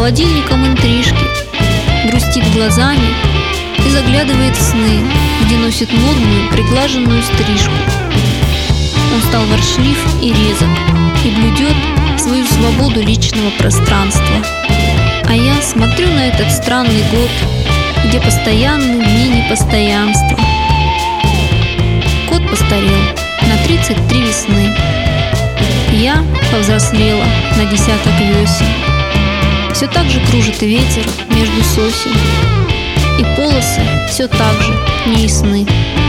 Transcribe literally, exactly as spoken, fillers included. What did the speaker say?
холодильником интрижки, грустит глазами и заглядывает в сны, где носит модную приглаженную стрижку. Он стал ворчлив и резок и блюдет свою свободу личного пространства. А я смотрю на этот странный год, где постоянны дни непостоянства. Кот постарел на тридцать три весны. Я повзрослела на десяток весен. Все так же кружит ветер между сосен, и полосы все так же неясны.